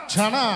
Chana.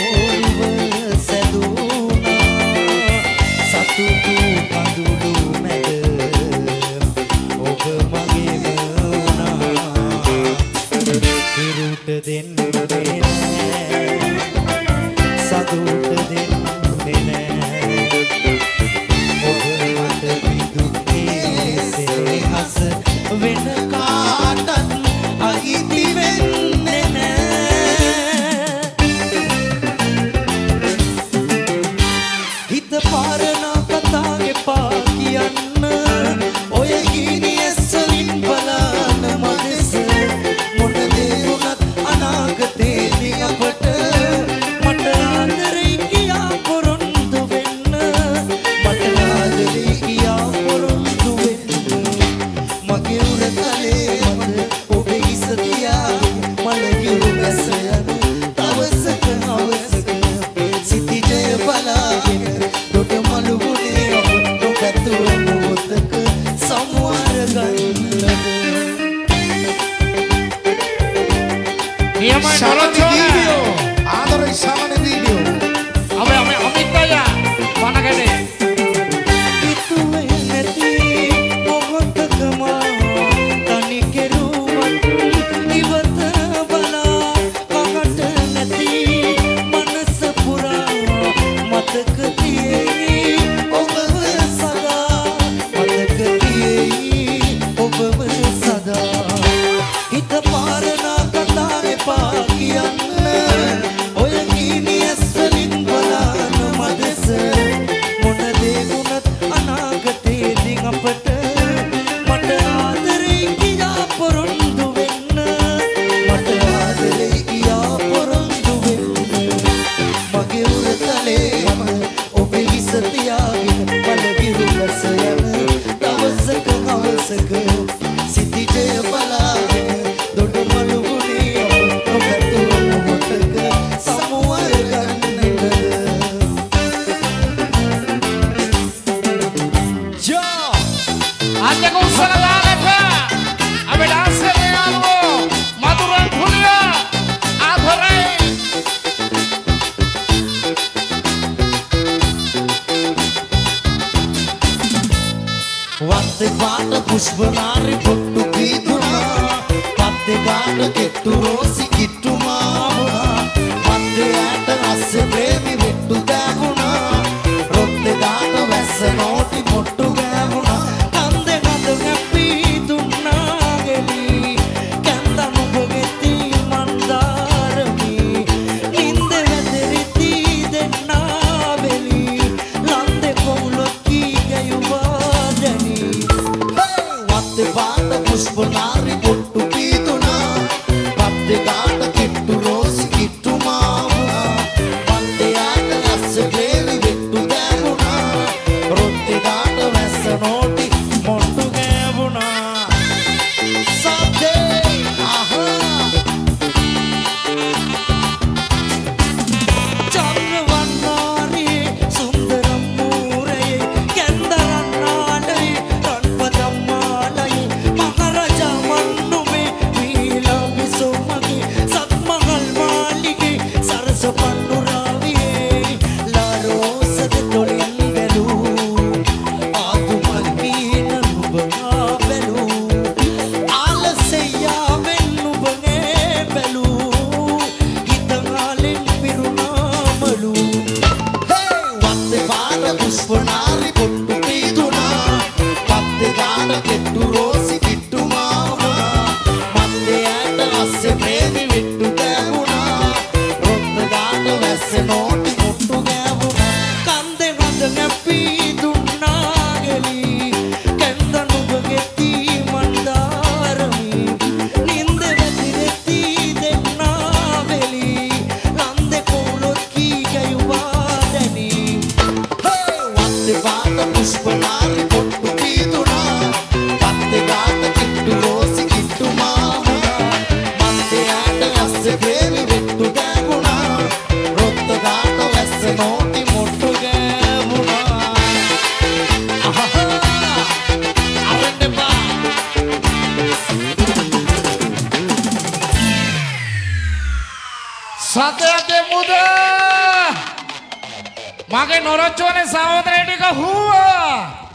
Satu tu pandu lume වත්තේ පාට පුෂ්පනාරි පොට්ටු පීදුනා වත්තේ ගාට කෙට්ටු රෝසි කිට්ටු මාමුණා වත්තේ ඈට අස්සේ ප්‍රේමි වෙට්ටු දෑමුණා රොත්තේ ගාට වැස්ස නෝටි පොට්ටු ගෑමුණා කන්දේ ගඳ ගැප්පී දුන්නා ගෙලි කැන්ද නුඹගෙති මන්දාරමි නින්ද වැදරිති දෙන්නා වෙලි ලන්දේ පොමුලොක්කි ගයුවා දැනි වත්තේ පාට පුෂ්පනාරි පොට්ටු පීදුනා වත්තේ ගාට කෙට්ටු රෝසි කිට්ටු මාමුණා වත්තේ ඈට අස්සේ ප්‍රේමි වෙට්ටු දෑමුණා රොත්තේ ගාට වැස්ස නෝටි මොට්ටු ගෑවුණා සද්දේ චන්ද්‍රවන්නාරි සුන්දරම් මූරයේ කැන්දරන්නාලයි රන්පදම්මාලයි මහරජා මන්නුමේ මීලා විසුමගේ සත්මහල් මාලිගේ සරස පන්නුරාවියේ ලාරෝසද තොලින් බැලූ ආදුමල් මීන නුඹ බැලූ ආලසෙයාවෙන් නුඹගේ බැලූ හිතගාලෙන් පිරුණාමලු වත්තේ පාට පුෂ්පනාරි පොට්ටු පීදුනා වත්තේ ගාට කෙට්ටු රෝසි කිට්ටු මාමුණා වත්තේ ඈට අස්සේ ප්‍රේමි වෙට්ටු දෑමුණා රොත්ත ගාට වැස්ස නෝටි මොට්ටු ගෑවුණා කන්දේ ගඳ ගැප්පී දුන්නා ගෙලි කැන්ද නුඹගෙති මන්දාරමි නින්ද වැදිරෙති දෙන්නා වෙලි ලන්දේ පොමුලොක්කි ගයුවා දැනි වත්තේ පාට පුෂ්පනාරි පොට්ටු පීදුනා වත්තේ ගාට කෙට්ටු රෝසි කිට්ටු මාමුණා වත්තේ ඈට අස්සේ ප්‍රේමි වෙට්ටු දෑමුණා රොත්ත ගාට වැස්ස නෝටි මොට්ටු ගෑවුණා අරන්න එපා සතයගේ මුද මගේ නොරොච්චෝනේ සහෝදරය ටික හුවා